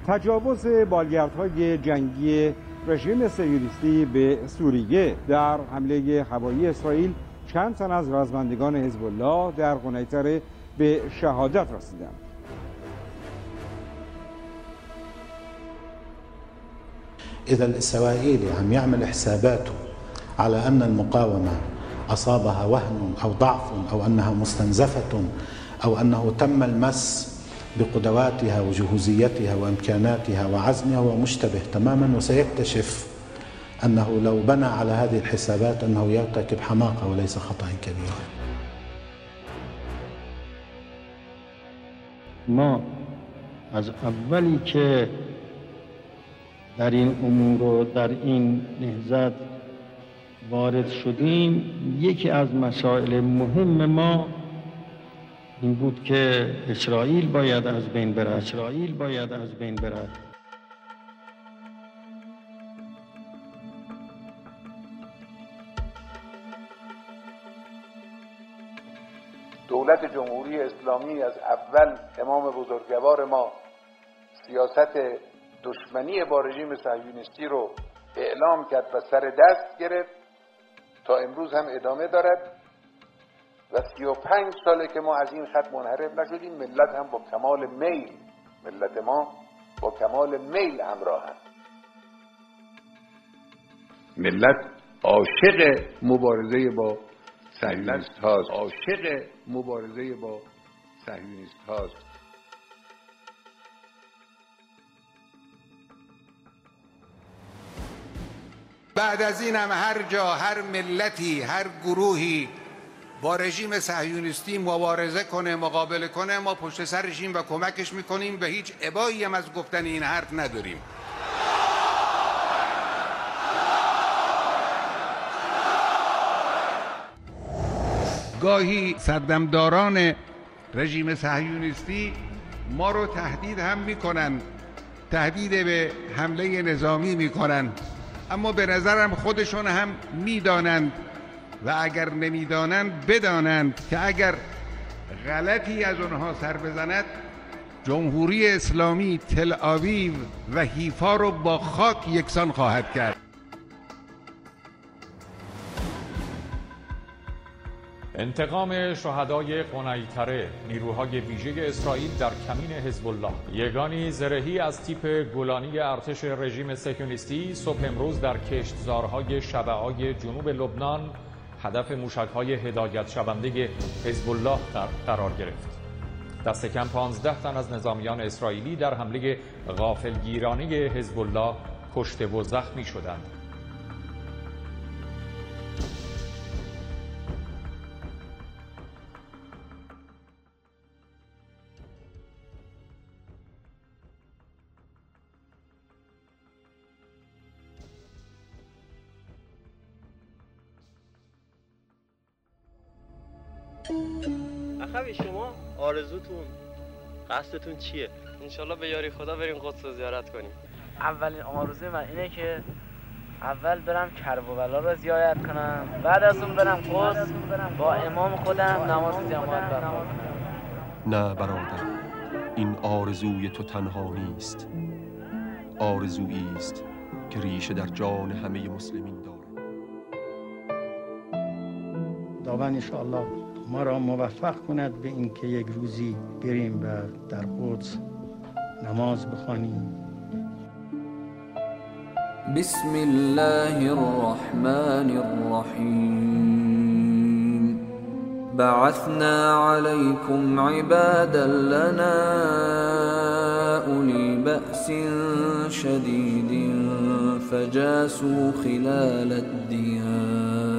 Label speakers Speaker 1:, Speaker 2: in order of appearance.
Speaker 1: تجاوز بالگردهای جنگی رژیم صهیونیستی به سوریه در حمله هوایی اسرائیل چند تن از رزمندگان حزب الله در قنیطره به شهادت رسیدند.
Speaker 2: إذا الإسرائيلي عم يعمل حساباته على أن المقاومة أصابها وهن أو ضعف أو أنها مستنزفة أو أنه تم المس بقدراتها وجهوزيتها وإمكاناتها وعزمها، هو مشتبه تماما، وسيكتشف أنه لو بنى على هذه الحسابات أنه يرتكب حماقة وليس خطأ كبيرا.
Speaker 3: ما از اولی که در این امور و در این نهضت وارد شدیم، یکی از مسائل مهم ما این بود که اسرائیل باید از بین برد.
Speaker 4: دولت جمهوری اسلامی از اول امام بزرگوار ما سیاست دشمنی با رژیم صهیونیستی رو اعلام کرد و سر دست گرفت، تا امروز هم ادامه دارد و 35 ساله که ما از این خط منحرف نشدیم. ملت هم با کمال میل، ملت ما با کمال میل همراه هم. ملت عاشق مبارزه با صهیونیست هاست. بعد از این هم هر جا، هر ملتی، هر گروهی با رژیم صهیونیستی مبارزه کنه، مقابله کنه، ما پشت سر رژیم و کمکش میکنیم و هیچ ابایی هم از گفتن این حرف نداریم. گاهی سردمداران رژیم صهیونیستی ما رو تهدید هم میکنن، تهدید به حمله نظامی میکنن، اما به نظرم خودشون هم میدانند و اگر نمیدانند بدانند که اگر غلطی از اونها سر بزند، جمهوری اسلامی تل آویو و حیفا رو با خاک یکسان خواهد کرد.
Speaker 5: انتقام شهدای قنیطره، نیروهای ویژه اسرائیل در کمین حزب الله. یگانی زرهی از تیپ گولانی ارتش رژیم صهیونیستی صبح امروز در کشتزارهای شبعای جنوب لبنان هدف موشک‌های هدایت شونده حزب الله قرار گرفت. دست کم 15 تن از نظامیان اسرائیلی در حمله غافلگیرانه حزب الله کشته و زخمی شدند.
Speaker 6: اخوی شما آرزوتون، قصدتون چیه؟ انشالله به یاری خدا بریم قدس رو زیارت کنیم.
Speaker 7: اولین آرزوی من اینه که اول برم کربلا رو زیارت کنم، بعد از اون برم قدس با امام خودم نماز جماعت برپا کنم.
Speaker 8: نه برادر، این آرزوی تو تنها نیست، آرزویی است که ریشه در جان همه مسلمین دارد.
Speaker 3: خداوند انشاءالله ما را موفق کند به این که یک روزی بریم و در قدس نماز بخوانیم.
Speaker 9: بسم الله الرحمن الرحیم. بعثنا عليكم عبادا لنا أولي بأس شديد فجاسوا خلال الديار